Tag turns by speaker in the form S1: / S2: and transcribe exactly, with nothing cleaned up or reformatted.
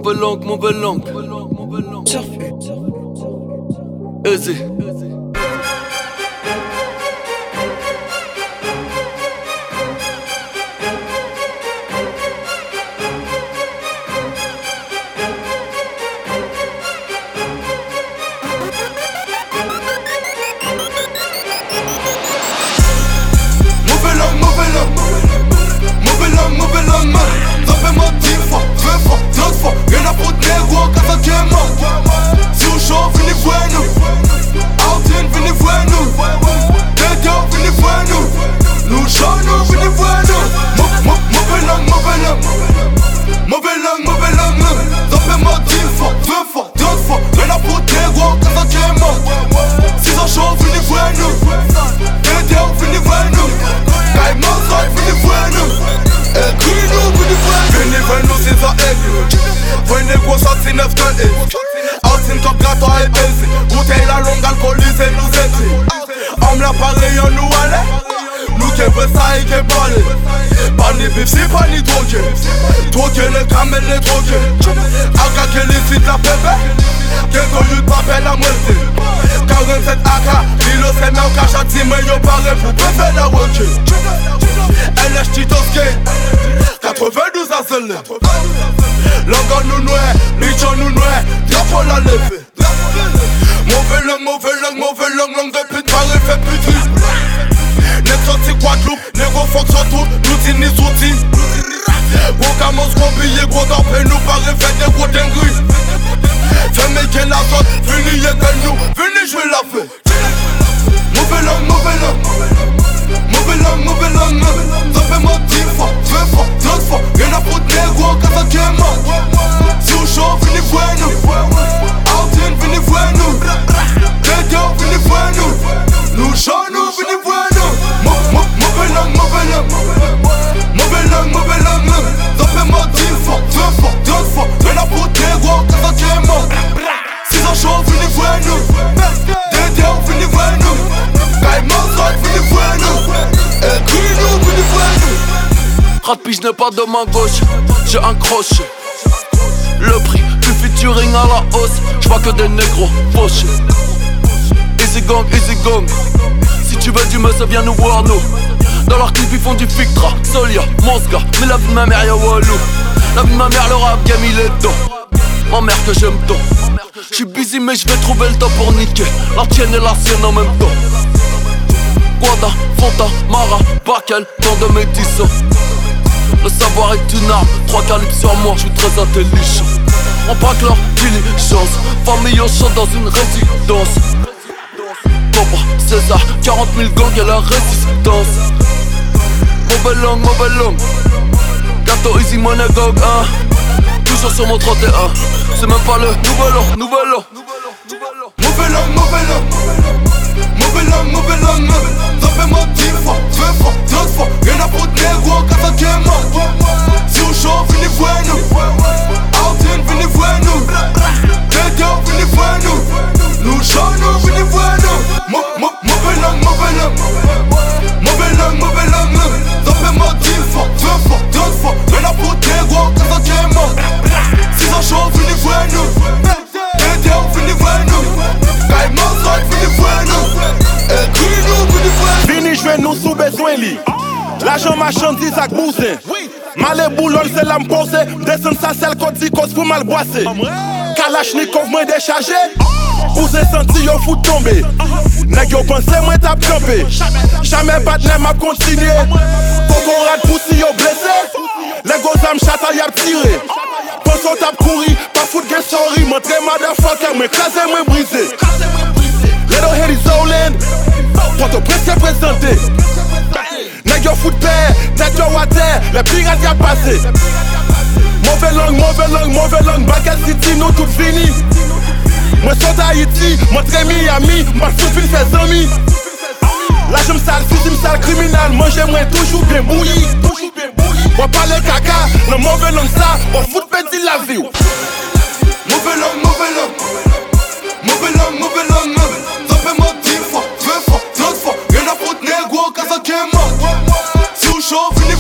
S1: Mauvaise langue, mauvaise langue. Easy.
S2: Outin top gato a epezi Bouteille la longue alcoolisée nous écrit Homme la pareil on nous allait Nous qui veut ça et qui parle Pas ni bif si pas ni drogué Drogué les camels les drogués Aka qui licite la pépé Quelques youth papel la moitié quarante-sept A K Lilo c'est même qu'à chaque team yo paraît pour préférer la roquée L H Titoske quatre-vingt-douze à Zelle Langue nous noué, bichon nous noué Drapeau la levée Mauvais langue, mauvais langue, mauvais langue Langue de pute, pareil fait putu N'est sorti Guadeloupe, négo fonction tout Nous dit ni souti Gros camons, gros billets, gros d'orpé Nous pareil fait des gros dingueries Fais méquer la zone, fini y'a que nous Fini jouer la fête Mauvais langue, mauvais langue Mauvais langue, mauvais langue Ça fait moi dix fois, vingt fois, trente fois Rien à foutre négro, quand ça quéma Si on chaud, venez voir nous Outin, venez voir nous Radio, venez voir nous Nous chaud, nous, venez voir nous Mauvais langue, mauvais langue Mauvais langue, mauvais langue Ça fait moi dix fois, vingt fois, trente fois Rien à foutre négro, quand ça quéma Si on chaud, venez voir nous Radio, venez voir nous
S1: Rapide, je n'ai pas de main gauche, j'ai un crochet. Le prix du featuring à la hausse, j'vois que des négros fauchés. Easy gang, easy gang. Si tu veux du meuf, viens nous voir nous. Dans leur clip ils font du Fictra, Solia, Monsga. Mais la vie de ma mère y'a Walou. La vie de ma mère, le rap game il est dedans. Ma mère que j'aime tant. J'suis busy mais j'vais trouver le temps pour niquer la tienne et la sienne en même temps. Guada, Fonta, Mara, Bakel, tant de médicins. Le savoir est une arme, trois calibres sur moi, j'suis très intelligent. On braque leur diligence, famille au champ dans une résidence. Cobra, César, quarante mille gangs et la résistance. Mauvaise langue, mauvaise langue. Gâteau easy money gog, hein. Toujours sur mon trente et un. C'est même pas le nouvel an, nouvel an.
S2: Mauvais langue, mauvais langue. Mauvais langue, mauvais langue. Ça fait moi dix fois, vingt fois, trente fois. Rien à foutre négro, quand ça quéma. Si on chaud, venez voir nous. Outin, venez voir nous. Radio, venez voir nous. Nous chaud, nous, venez voir nous. Mauvais langue, mauvais langue. Mauvais langue, mauvais langue. Ça fait moi dix fois, vingt fois, trente fois. Rien à foutre négro, quand ça quéma. Si on chaud, venez voir nous. Radio, venez voir nous.
S3: Vini jwe nou sou bezwen li L'ajan marchandise ak bouzen Male boulol se la m'pose Desen sa sel koti kos pou mal boase Kalachnikov mwen dechaje Bouzen senti yo fout tombe Nèg yo pense mwen tap kampe Jamais patne m'a kontinye Koko rad poussi yo blese Lego zam chata yap tire Ponso tap kouri, pa fout gen sorry Montre motherfucker mwen kaze mwen brise Ledo head is Zoland Poto presque présenté Nèg yo fout père, tête yo water Les pirates y'a passé Mauvais langue, mauvais langue, mauvais langue Bakel City, nous tout fini Moi sont Haïti, montre Miami Moi tout fin fait amis Là je m'sale, fusil m'sale criminel Manger moi toujours bien bouilli On parle caca, le mauvais langue ça On fout petit la vie
S2: Mauvais langue, mauvais langue Mauvais langue, mauvais langue Ça fait moi dix fois, vingt fois, trente fois Rien à foutre négro, quand ça quéma Si on chaud, venez